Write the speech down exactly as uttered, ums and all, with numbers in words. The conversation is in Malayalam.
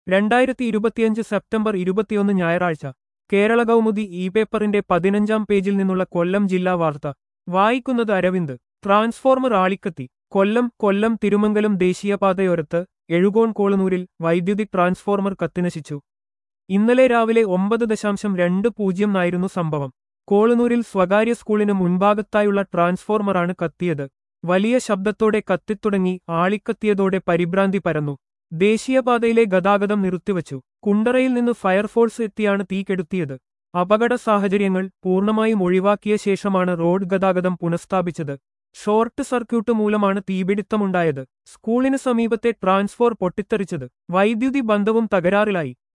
രണ്ടായിരത്തി ഇരുപത്തിയഞ്ച് സെപ്റ്റംബർ ഇരുപത്തിയൊന്ന് ഞായറാഴ്ച കേരള കൗമുദി ഇ പേപ്പറിന്റെ പതിനഞ്ചാം പേജിൽ നിന്നുള്ള കൊല്ലം ജില്ലാ വാർത്ത വായിക്കുന്നത് അരവിന്ദ്. ട്രാൻസ്ഫോർമർ ആളിക്കത്തി. കൊല്ലം കൊല്ലം തിരുമംഗലം ദേശീയപാതയോരത്ത് എഴുകോൺ കോളനൂരിൽ വൈദ്യുതി ട്രാൻസ്ഫോർമർ കത്തിനശിച്ചു. ഇന്നലെ രാവിലെ ഒമ്പത് ദശാംശം രണ്ട് പൂജ്യം നായിരുന്നു സംഭവം. കോളനൂരിൽ സ്വകാര്യ സ്കൂളിന് മുൻഭാഗത്തായുള്ള ട്രാൻസ്ഫോർമറാണ് കത്തിയത്. വലിയ ശബ്ദത്തോടെ കത്തിത്തുടങ്ങി ആളിക്കത്തിയതോടെ പരിഭ്രാന്തി പരന്നു. ദേശീയപാതയിലെ ഗതാഗതം നിർത്തിവച്ചു. കുണ്ടറയിൽ നിന്ന് ഫയർഫോഴ്സ് എത്തിയാണ് തീ കെടുത്തിയത്. അപകട സാഹചര്യങ്ങൾ പൂർണ്ണമായും ഒഴിവാക്കിയ ശേഷമാണ് റോഡ് ഗതാഗതം പുനഃസ്ഥാപിച്ചത്. ഷോർട്ട് സർക്യൂട്ട് മൂലമാണ് തീപിടുത്തമുണ്ടായത്. സ്കൂളിന് സമീപത്തെ ട്രാൻസ്ഫോർ പൊട്ടിത്തെറിച്ചത്. വൈദ്യുതി ബന്ധവും തകരാറിലായി.